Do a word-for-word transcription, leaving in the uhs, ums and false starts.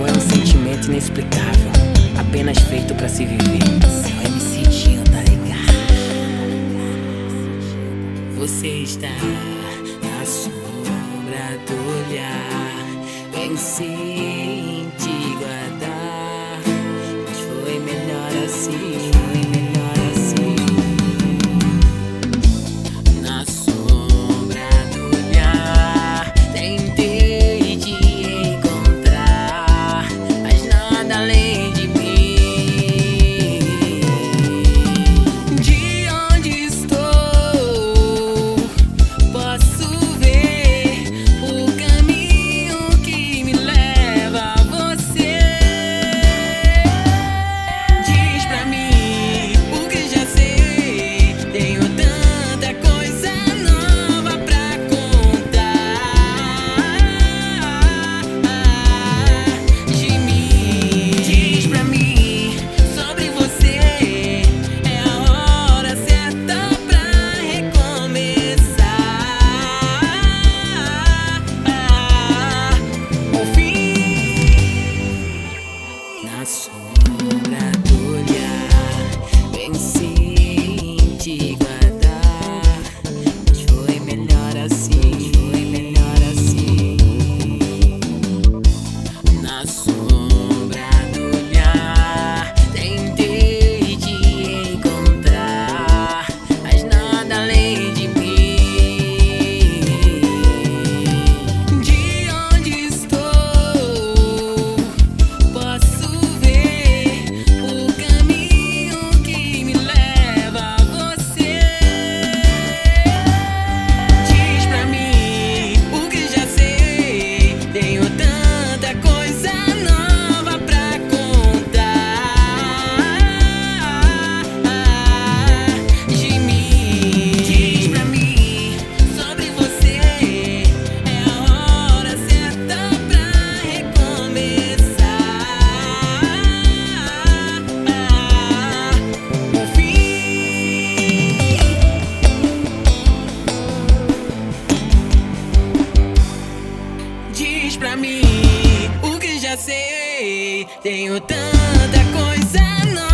amor é um sentimento inexplicável, apenas feito pra se viver. Seu M C Dinho, tá ligado? Você está na sombra do olhar, pensei em te guardar, mas foi melhor assim, foi melhor assim. Na sombra do olhar, tentei te encontrar, mas nada além de mim. De onde estou, posso ver o caminho que me leva a você. Diz pra mim o que já sei, tenho tanta coisa nova pra contar de mim. Diz pra mim sobre você, é a hora certa pra recomeçar. O fim. Na sombra do olhar, pensei em te guardar, mas foi melhor assim, foi melhor assim. Na sombra do olhar, tentei te encontrar, mas nada além de mim. De onde estou, posso ver o caminho que me leva a você. Diz pra mim o que já sei, tenho tanta coisa nova pra contar de mim. Diz pra mim sobre você, é a hora certa pra recomeçar. O fim. Diz pra mim o que já sei, tenho tanta coisa nova